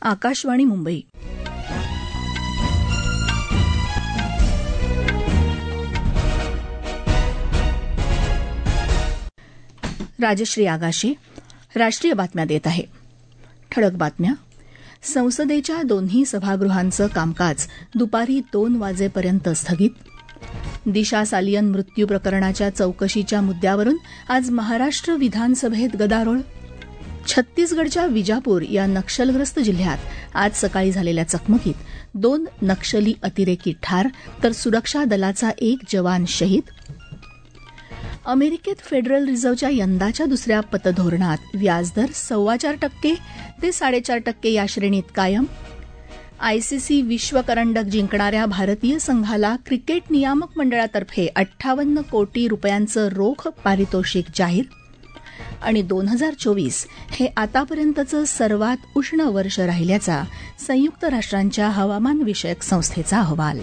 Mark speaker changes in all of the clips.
Speaker 1: आकाशवाणी मुंबई. राजश्री आगाशे राष्ट्रीय बातम्या देत आहे. ठळक बातम्या. संसदेच्या दोन्ही सभागृहांचं कामकाज दुपारी 2 वाजेपर्यंत स्थगित. दिशा सालियन मृत्यू प्रकरणाच्या चौकशीच्या मुद्द्यावरून आज महाराष्ट्र विधानसभेत गदारोळ. छत्तीसगडच्या विजापूर या नक्षलग्रस्त जिल्ह्यात आज सकाळी झालेल्या चकमकीत 2 नक्षली अतिरेकी ठार तर सुरक्षा दलाचा 1 जवान शहीद. अमेरिकेत फेडरल रिझर्व्हच्या यंदाच्या दुसऱ्या पतधोरणात व्याजदर 4.25% ते 4.5% या श्रेणीत कायम. आयसीसी विश्वकरंडक जिंकणाऱ्या भारतीय संघाला क्रिकेट नियामक मंडळातर्फे 58 कोटी रुपयांचं रोख पारितोषिक जाहीर. आणि 2024 हे आतापर्यंतचं सर्वात उष्ण वर्ष राहिल्याचा संयुक्त राष्ट्रांच्या हवामानविषयक संस्थेचा अहवाल.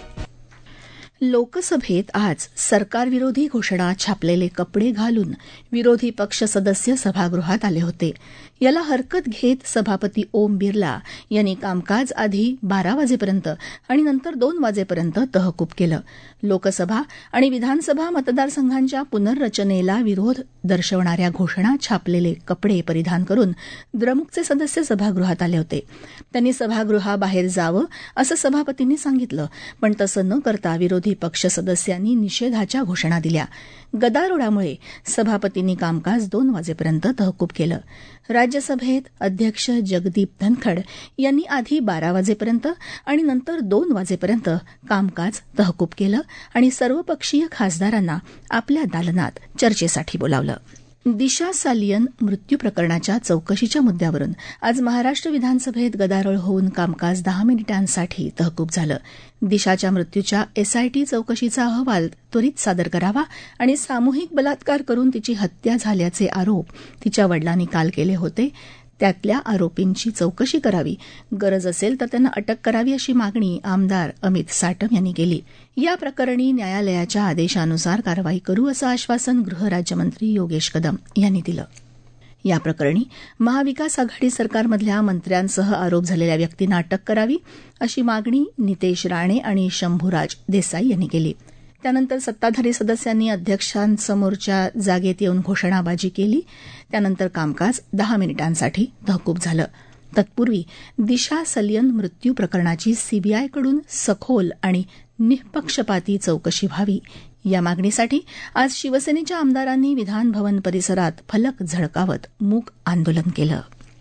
Speaker 1: लोकसभेत आज सरकारविरोधी घोषणा छापलेले कपडे घालून विरोधी पक्ष सदस्य सभागृहात आले होते. याला हरकत घेत सभापती ओम बिर्ला यांनी कामकाज आधी 12 वाजेपर्यंत आणि नंतर 2 वाजेपर्यंत तहकूब केलं. लोकसभा आणि विधानसभा मतदारसंघांच्या पुनर्रचनेला विरोध दर्शवणाऱ्या घोषणा छापलेले कपडे परिधान करून द्रमुकचे सदस्य सभागृहात आले होते. त्यांनी सभागृहाबाहेर जावं असं सभापतींनी सांगितलं, पण तसं न करता विरोधी पक्ष सदस्यांनी निषेधाच्या घोषणा दिल्या. गदारोळामुळे सभापतींनी कामकाज 2 वाजेपर्यंत तहकूब केलं. राज्यसभेत अध्यक्ष जगदीप धनखड यांनी आधी 12 वाजेपर्यंत आणि नंतर 2 वाजेपर्यंत कामकाज तहकूब केलं आणि सर्वपक्षीय खासदारांना आपल्या दालनात चर्चेसाठी बोलावलं. दिशा सालियन मृत्यू प्रकरणाच्या चौकशीच्या मुद्द्यावरून आज महाराष्ट्र विधानसभेत गदारोळ होऊन कामकाज 10 मिनिटांसाठी तहकूब झालं. दिशाच्या मृत्यूच्या एसआयटी चौकशीचा अहवाल त्वरित सादर करावा आणि सामूहिक बलात्कार करून तिची हत्या झाल्याचे आरोप तिच्या वडिलांनी काल केले होते, त्यातल्या आरोपींची चौकशी करावी, गरज असेल तर त्यांना अटक करावी अशी मागणी आमदार अमित साटम यांनी केली. या प्रकरणी न्यायालयाच्या आदेशानुसार कारवाई करू असं आश्वासन गृहराज्यमंत्री योगेश कदम यांनी दिलं. या प्रकरणी महाविकास आघाडी सरकारमधल्या मंत्र्यांसह आरोप झालेल्या व्यक्तींना अटक करावी अशी मागणी नितेश राणे आणि शंभूराज देसाई यांनी केली. त्यानंतर सत्ताधारी सदस्यांनी अध्यक्षांसमोरच्या जागेत येऊन घोषणाबाजी केली. त्यानंतर कामकाज 10 मिनिटांसाठी तहकूब झालं. तत्पूर्वी दिशा सालियन मृत्यू प्रकरणाची सीबीआयकडून सखोल आणि निःपक्षपाती चौकशी व्हावी या मागणीसाठी आज शिवसेनेच्या आमदारांनी विधानभवन परिसरात फलक झळकावत मूक आंदोलन केलं.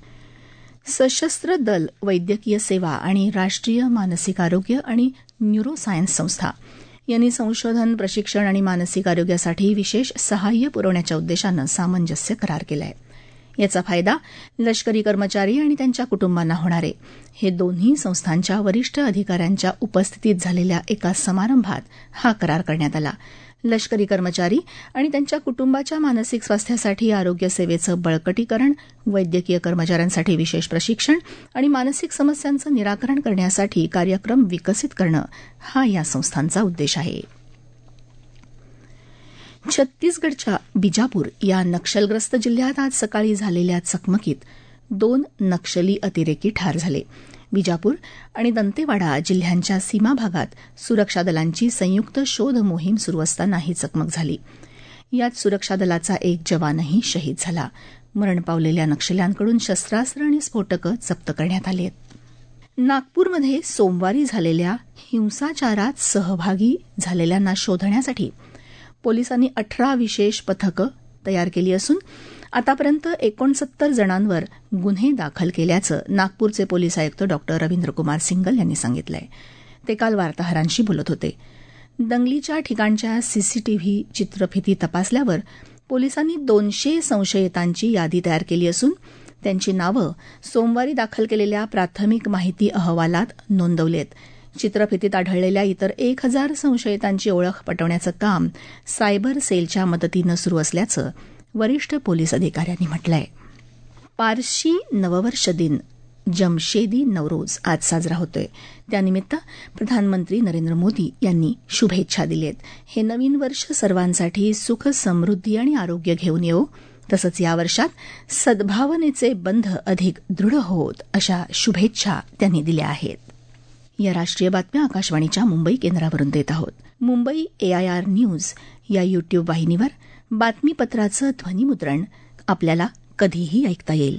Speaker 1: सशस्त्र दल, वैद्यकीय सेवा आणि राष्ट्रीय मानसिक आरोग्य आणि न्यूरोसायन्स संस्था यांनी संशोधन, प्रशिक्षण आणि मानसिक आरोग्यासाठी विशेष सहाय्य पुरवण्याच्या उद्देशानं सामंजस्य करार केला आहे. याचा फायदा लष्करी कर्मचारी आणि त्यांच्या कुटुंबांना होणार आहे. हे दोन्ही संस्थांच्या वरिष्ठ अधिकाऱ्यांच्या उपस्थितीत झालेल्या एका समारंभात हा करार करण्यात आला. लष्करी कर्मचारी आणि त्यांच्या कुटुंबाच्या मानसिक स्वास्थ्यासाठी आरोग्य सेवेचं बळकटीकरण, वैद्यकीय कर्मचाऱ्यांसाठी विशेष प्रशिक्षण आणि मानसिक समस्यांचं निराकरण करण्यासाठी कार्यक्रम विकसित करणं हा या संस्थांचा उद्देश आहे. छत्तीसगडच्या बिजापूर या नक्षलग्रस्त जिल्ह्यात आज सकाळी झालेल्या चकमकीत 2 नक्षली अतिरेकी ठार झाले. बिजापूर आणि दंतेवाडा जिल्ह्यांच्या सीमा भागात सुरक्षा दलांची संयुक्त शोध मोहीम सुरू असताना ही चकमक झाली. यात सुरक्षा दलाचा 1 जवानही शहीद झाला. मरण पावलेल्या नक्षल्यांकडून शस्त्रास्त्र आणि स्फोटकं जप्त करण्यात आली आहेत. नागपूरमध्ये सोमवारी झालेल्या हिंसाचारात सहभागी झालेल्यांना शोधण्यासाठी पोलिसांनी 18 विशेष पथकं तयार केली असून आतापर्यंत 69 जणांवर गुन्हे दाखल केल्याचं नागपूरचे पोलीस आयुक्त डॉ. रवींद्रकुमार सिंगल यांनी सांगितलं. ते काल वार्ताहरांशी बोलत होते. दंगलीच्या ठिकाणच्या सीसीटीव्ही चित्रफिती तपासल्यावर पोलिसांनी 200 संशयितांची यादी तयार केली असून त्यांची नावं सोमवारी दाखल केलेल्या प्राथमिक माहिती अहवालात नोंदवली आहेत. चित्रफितीत आढळलेल्या इतर 1000 संशयितांची ओळख पटवण्याचं काम सायबर सेलच्या मदतीनं सुरू असल्याचं वरिष्ठ पोलीस अधिकाऱ्यांनी म्हटलंय. पारशी नववर्ष दिन जमशेदी नवरोज आज साजरा होतोय. त्यानिमित्त प्रधानमंत्री नरेंद्र मोदी यांनी शुभेच्छा दिल्या आहेत. हे नवीन वर्ष सर्वांसाठी सुख, समृद्धी आणि आरोग्य घेऊन येवो. तसंच या वर्षात सद्भावनेचे बंध अधिक दृढ होत अशा शुभेच्छा त्यांनी दिल्या आहेत. या राष्ट्रीय बातम्या आकाशवाणीच्या मुंबई केंद्रावरून देत आहोत. मुंबई AIR न्यूज या युट्यूब वाहिनीवर बातमीपत्राचं ध्वनिमुद्रण आपल्याला कधीही ऐकता येईल.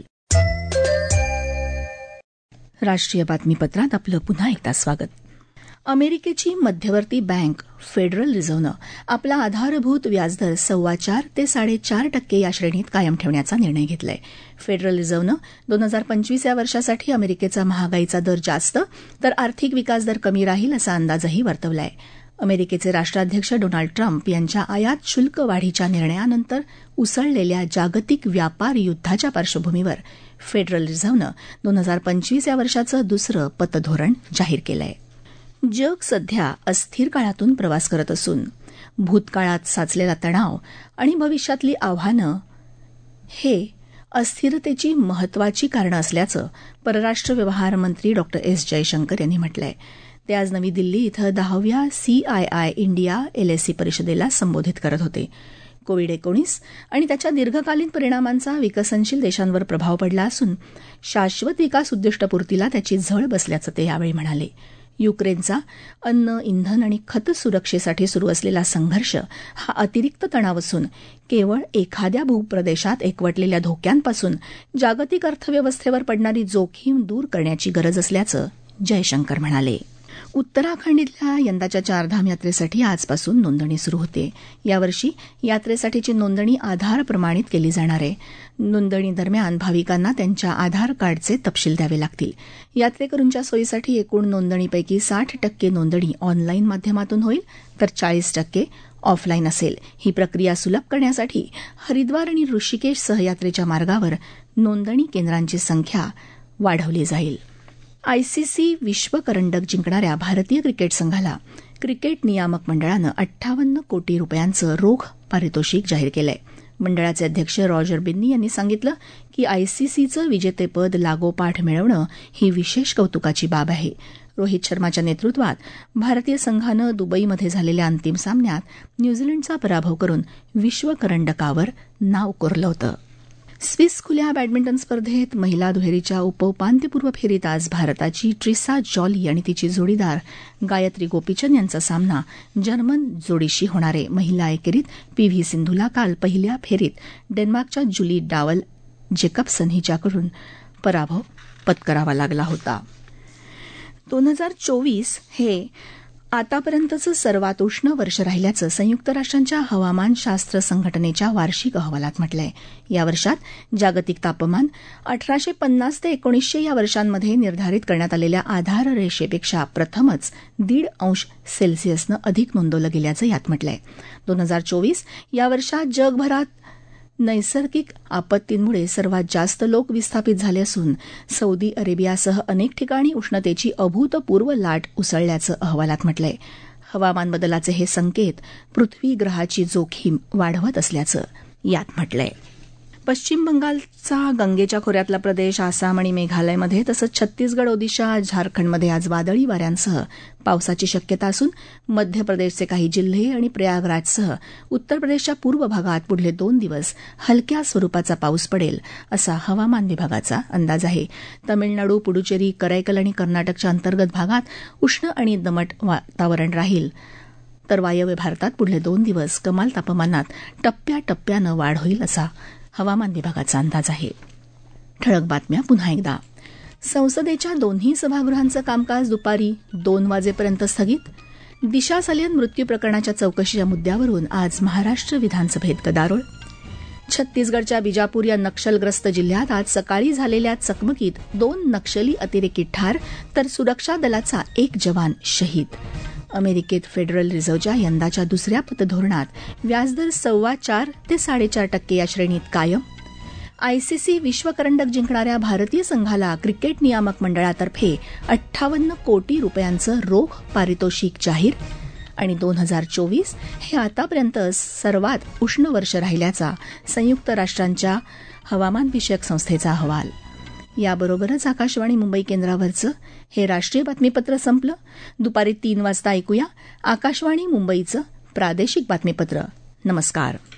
Speaker 1: राष्ट्रीय बातमीपत्रात आपलं पुन्हा एकदा स्वागत. अमेरिकेची मध्यवर्ती बँक फेडरल रिझर्व्हनं आपला आधारभूत व्याजदर 4.25% ते 4.5% या श्रेणीत कायम ठेवण्याचा निर्णय घेतलाय. फेडरल रिझर्व्हनं 2025 या वर्षासाठी अमेरिकेचा महागाईचा दर जास्त तर आर्थिक विकास दर कमी राहील असा अंदाजही वर्तवलाय. अमेरिकेचे राष्ट्राध्यक्ष डोनाल्ड ट्रम्प यांच्या आयात शुल्क वाढीच्या निर्णयानंतर उसळलेल्या जागतिक व्यापार युद्धाच्या पार्श्वभूमीवर फेडरल रिझर्व्हनं 2025 या वर्षाचं दुसरं पतधोरण जाहीर केलंय. जग सध्या अस्थिर काळातून प्रवास करत असून भूतकाळात साचलेला तणाव आणि भविष्यातली आव्हानं हे अस्थिरतेची महत्वाची कारणं असल्याचं परराष्ट्र व्यवहार मंत्री डॉ. एस. जयशंकर यांनी म्हटलंय. ते आज नवी दिल्ली इथं 10व्या CII इंडिया LSE परिषदेला संबोधित करत होते. कोविड-19 आणि त्याच्या दीर्घकालीन परिणामांचा विकसनशील देशांवर प्रभाव पडला असून शाश्वत विकास उद्दिष्टपूर्तीला त्याची झळ बसल्याचं ते यावेळी म्हणाले. युक्रेनचा अन्न, इंधन आणि खत सुरक्षेसाठी सुरू असलेला संघर्ष हा अतिरिक्त तणाव असून केवळ एखाद्या भूप्रदेशात एकवटलेल्या धोक्यांपासून जागतिक अर्थव्यवस्थेवर पडणारी जोखीम दूर करण्याची गरज असल्याचं जयशंकर म्हणाले. उत्तराखंड इथल्या यंदाच्या चारधाम यात्रेसाठी आजपासून नोंदणी सुरू होते. यावर्षी यात्रेसाठीची नोंदणी आधार प्रमाणित केली जाणार आहे. नोंदणी दरम्यान भाविकांना त्यांच्या आधार कार्डचे तपशील द्यावे लागतील. यात्रेकरूंच्या सोयीसाठी एकूण नोंदणीपैकी 60% नोंदणी ऑनलाईन माध्यमातून होईल तर 40% ऑफलाईन असेल. ही प्रक्रिया सुलभ करण्यासाठी हरिद्वार आणि ऋषिकेश सहयात्रेच्या मार्गावर नोंदणी केंद्रांची संख्या वाढवली जाईल. ICC विश्वकरंडक जिंकणाऱ्या भारतीय क्रिकेट संघाला क्रिकेट नियामक मंडळानं 58 कोटी रुपयांचं रोख पारितोषिक जाहीर केलंय. मंडळाचे अध्यक्ष रॉजर बिन्नी यांनी सांगितलं की ICCचं विजेतेपद लागोपाठ मिळवणं ही विशेष कौतुकाची बाब आहे. रोहित शर्माच्या नेतृत्वात भारतीय संघानं दुबईमध्ये झालेल्या अंतिम सामन्यात न्यूझीलंडचा पराभव करून विश्वकरंडकावर नाव कोरलं होतं. स्विस खुल्या बॅडमिंटन स्पर्धेत महिला दुहेरीच्या उपउपांत्यपूर्व फेरीत आज भारताची ट्रिसा जॉली आणि तिची जोडीदार गायत्री गोपीचंद यांचा सामना जर्मन जोडीशी होणार आहे. महिला एकेरीत PV सिंधूला काल पहिल्या फेरीत डेन्मार्कच्या जुली डावल जेकबसन हिच्याकडून पराभव पत्करावा लागला होता. 2024 हे आतापर्यंतचं सर्वात उष्ण वर्ष राहिल्याचं संयुक्त राष्ट्रांच्या हवामानशास्त्र संघटनेच्या वार्षिक अहवालात म्हटलंय. या वर्षात जागतिक तापमान 1850 ते 1900 या वर्षांमध्ये निर्धारित करण्यात आलेल्या आधार रेषेपेक्षा प्रथमच 1.5 अंश सेल्सिअसनं अधिक नोंदवलं गेल्याचं यात म्हटलंय. 2024 या वर्षात जगभरात नैसर्गिक आपत्तींमुळे सर्वात जास्त लोक विस्थापित झाले असून सौदी अरेबियासह अनेक ठिकाणी उष्णतेची अभूतपूर्व लाट उसळल्याचं अहवालात म्हटलंय. हवामान बदलाचे हे संकेत पृथ्वी ग्रहाची जोखीम वाढवत असल्याचं यात म्हटलंय. पश्चिम बंगालचा गंगेच्या खोऱ्यातला प्रदेश, आसाम आणि मेघालयमध्ये तसंच छत्तीसगड, ओदिशा, झारखंडमध्ये आज वादळी वाऱ्यांसह पावसाची शक्यता असून मध्य प्रदेशचे काही जिल्हे आणि प्रयागराजसह उत्तर प्रदेशच्या पूर्व भागात पुढले 2 दिवस हलक्या स्वरूपाचा पाऊस पडेल असा हवामान विभागाचा अंदाज आहे. तमिळनाडू, पुडुचेरी, करैकल आणि कर्नाटकच्या अंतर्गत भागात उष्ण आणि दमट वातावरण राहील तर वायव्य भारतात पुढले 2 दिवस कमाल तापमानात टप्प्याटप्प्यानं वाढ होईल असा हवामान विभागाचा अंदाज आहे. ठळक बातम्या पुन्हा एकदा. संसदेच्या दोन्ही सभागृहांचं कामकाज दुपारी 2 वाजेपर्यंत स्थगित. दिशा सालियन मृत्यू प्रकरणाच्या चौकशीच्या मुद्द्यावरून आज महाराष्ट्र विधानसभेत गदारोळ. छत्तीसगडच्या बिजापूर या नक्षलग्रस्त जिल्ह्यात आज सकाळी झालेल्या चकमकीत 2 नक्षली अतिरेकी ठार तर सुरक्षा दलाचा 1 जवान शहीद. अमेरिकेत फेडरल रिझर्व्हच्या यंदाच्या दुसऱ्या पतधोरणात व्याजदर 4.25% ते 4.5% या श्रेणीत कायम. ICC विश्वकरंडक जिंकणाऱ्या भारतीय संघाला क्रिकेट नियामक मंडळातर्फे 58 कोटी रुपयांचं रोख पारितोषिक जाहीर. आणि 2024 हे आतापर्यंत सर्वात उष्ण वर्ष राहिल्याचा संयुक्त राष्ट्रांच्या हवामानविषयक संस्थेचा अहवाल. याबरोबरच आकाशवाणी मुंबई केंद्रावरचं हे राष्ट्रीय बातमीपत्र संपलं. दुपारी 3 वाजता ऐकूया आकाशवाणी मुंबईचं प्रादेशिक बातमीपत्र. नमस्कार.